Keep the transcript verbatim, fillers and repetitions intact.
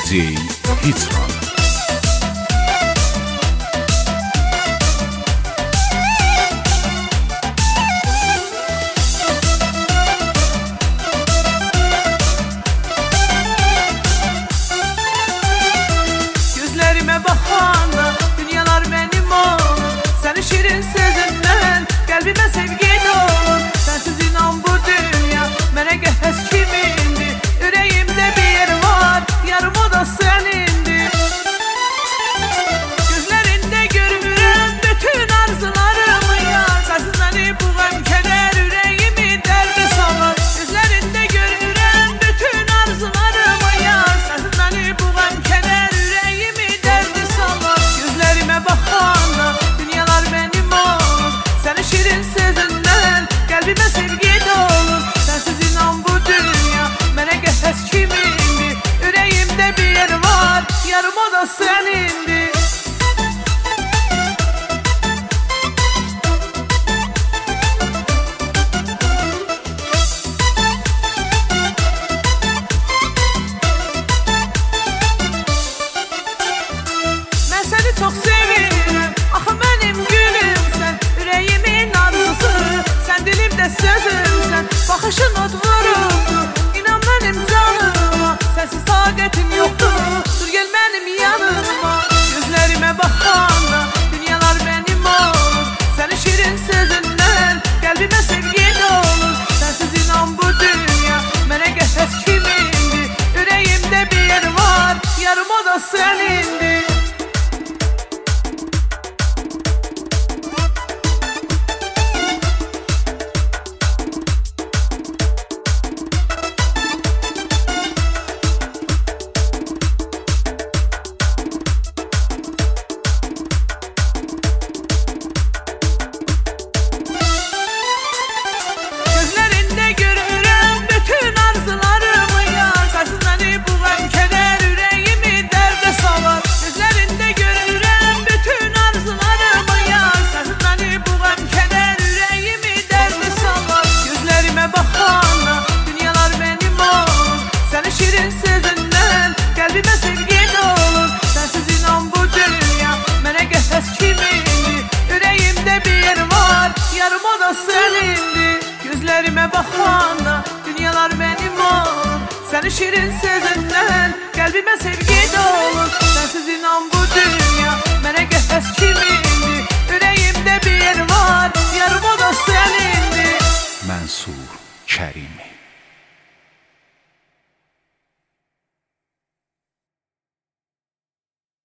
D J Hitran. Gözlerime bakanda dünyalar benim olur. Senin şirin sözünden kalbime sevgi dolur. Sensiz inan bu dünya mene gehres kimindi. Yüreğimde bir yer var, yarım o da senindi. Gözlerinde görürüm bütün arzularımı yar. Sensiz beni bu gam keder yüreğimi derde salır. Gözlerinde görürüm bütün arzularımı yar. Sensiz beni bu gam keder yüreğimi derde salır. Gözlerime bakanda dünyalar benim olur. Senin şirin sözünden kalbime sevgi dolur. Sensiz inan bu dünya mene gehres kimindi. Yüreğimde bir yer var, yarım o da senindi. Ben seni çok seviyorum, ah benim gülüm sen. Yüreğimin arzusu, sen dilimde sözüm sen. Bakışın ot vururdu, inan benim canıma. Sensiz taqetim yoktu, dur gel benim yanıma. Gözlerime bakanda dünyalar benim olur. Senin şirin sözünden kalbime sevgi dolur. Sensiz inan bu dünya mene gehres kimindi. Yüreğimde bir yer var, yarım o da senindi. Gözlerinde görürüm bütün arzularımı yar. Sensiz beni bu gam keder yüreğimi derde salır. Gözlerinde görürüm bütün arzularımı yar. Sensiz beni bu gam keder yüreğimi derde salır. Gözlerime bakanda dünyalar benim olur. Senin şirin sözünden kalbime sevgi dolur. Sensiz inan bu dünya mene gehres kimindi. Yüreğimde bir yer var, yarım o da senindi. Gözlerime bakanda dünyalar benim olur. Senin şirin sözünden kalbime sevgi dolur. Sensiz inan bu dünya mene gehres kimindi. Yüreğimde bir yer var, yarım o da senindi. Mənsur Kərimi.